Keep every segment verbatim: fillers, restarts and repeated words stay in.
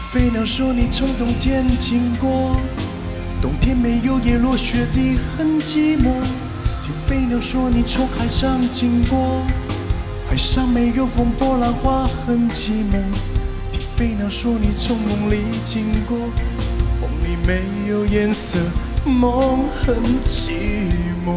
飞鸟说你从冬天经过，冬天没有叶落雪地很寂寞。听飞鸟说你从海上经过，海上没有风波浪花很寂寞。听飞鸟说你从梦里经过，梦里没有颜色，梦很寂寞。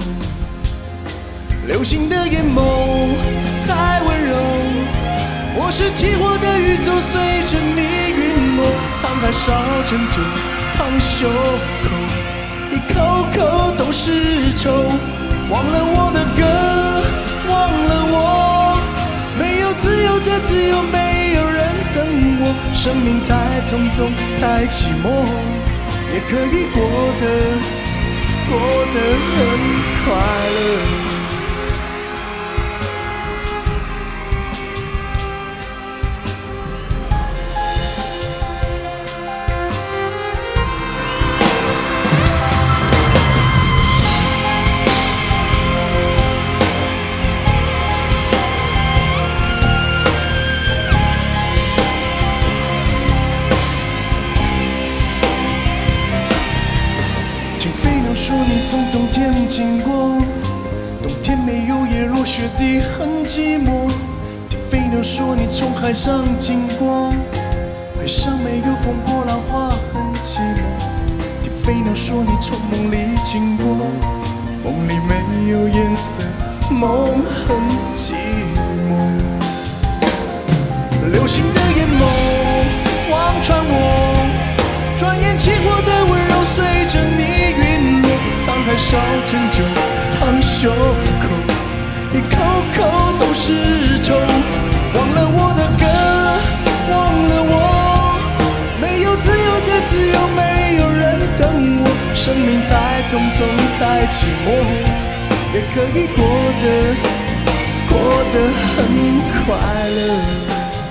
流星的眼眸太温柔，我是起火的宇宙，随着你陨落。沧海烧成酒，烫袖口，一口口都是愁。忘了我的歌，忘了我，没有自由的自由，没有人等我。生命太匆匆，太寂寞，也可以过得过得很快乐。说你从冬天经过，冬天没有叶落雪地很寂寞。听飞鸟说你从海上经过，海上没有风波浪花很寂寞。听飞鸟说你从梦里经过，梦里没有颜色，梦很寂寞。流星的眼眸望穿我，转眼起火的温柔随着你陨落。沧海烧成酒，烫袖口，一口口都是愁。忘了我的歌，忘了我，没有自由的自由，没有人等我。生命太匆匆，太寂寞，也可以过得过得很快乐。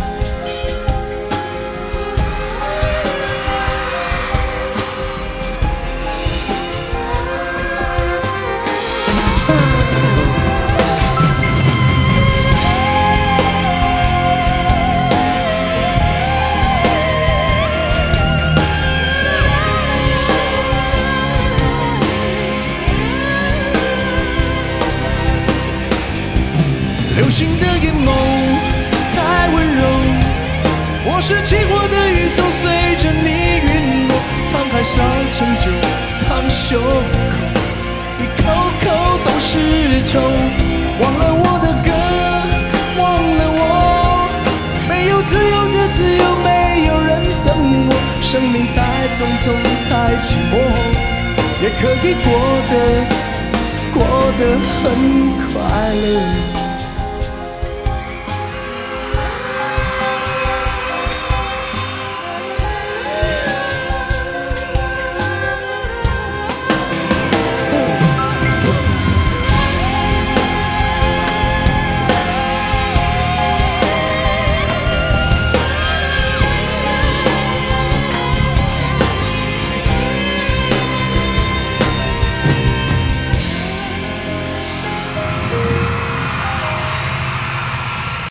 流星的眼眸太温柔，我是起火的宇宙，随着你陨落。沧海烧成酒，烫袖口，一口口都是愁。忘了我的歌，忘了我，没有自由的自由，没有人等我。生命太匆匆，太寂寞，也可以过得过得很快乐。